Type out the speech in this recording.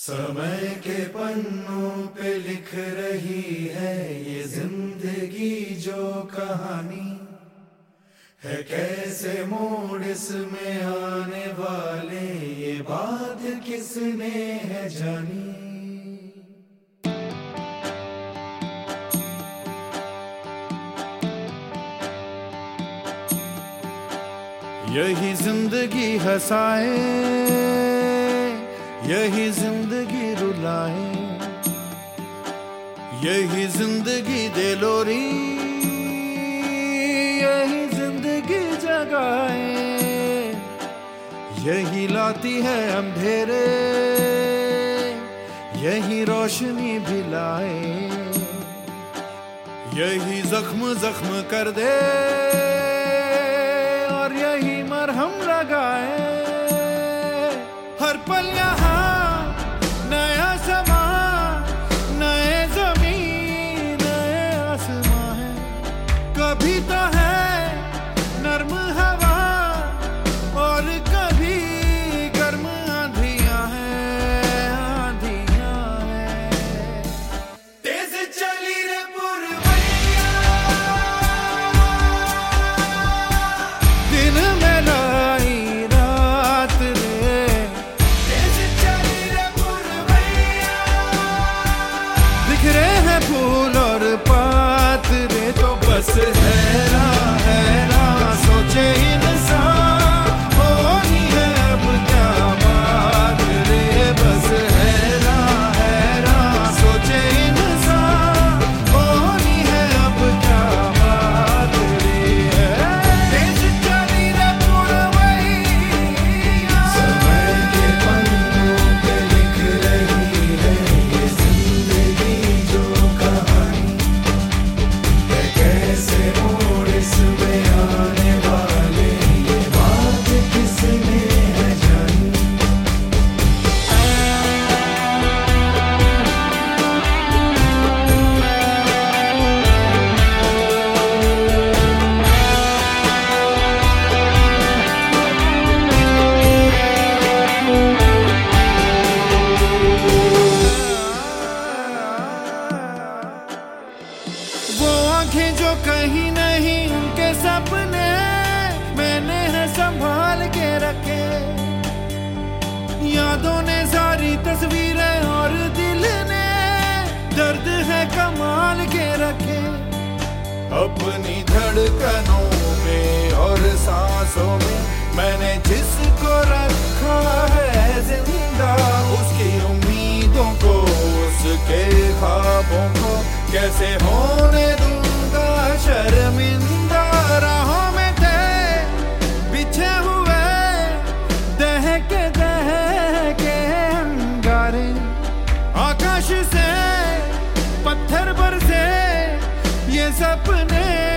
समय के पन्नों पे लिख रही है ये जिंदगी जो कहानी है, कैसे मोड़ इसमें आने वाले ये बात किसने है जानी। यही जिंदगी हंसाए, यही जिंदगी रुलाए, यही जिंदगी दे लोरी, यही जिंदगी जगाए, यही लाती है अंधेरे, यही रोशनी भी लाए, यही जख्म जख्म कर दे और यही मरहम लगाए। हर पल यहाँ नया समा, नए जमीन नए आसमां है, कभी तो है नर्म हवा और कभी गर्म आंधियां हैं, आंधियां हैं। तेज चली रे पुरवैया, दिन में लाई रात रे, तेज चली रे पुरवैया, बिखरे हैं फूल और पात रे। तो बस हैरान हैरान सोचे इंसान, होनी है अब क्या बात रे। बस हैरान हैरान सोचे इंसान, होनी है अब क्या बात रे। तेज चली रे पुरवैया, समय के पन्नों पे लिख रही है ये जिंदगी जो कहानी है, कैसे मोड़ इसमें आने वाले ये बात किसने है जानी। वो आंखें जो कहीं नहीं उनके सपने मैंने है संभाल के रखे, यादों ने सारी तस्वीरें और दिल ने दर्द है कमाल के रखे। अपनी धड़कनों में और सांसों में मैंने जिसको रखा है जिंदा, उसकी उम्मीदों को उसके ख्वाबों को कैसे होने दूंगा शर्मिंदा। राहों में थे बिछे हुए दहके अंगारे, आकाश से पत्थर बरसे ये सपने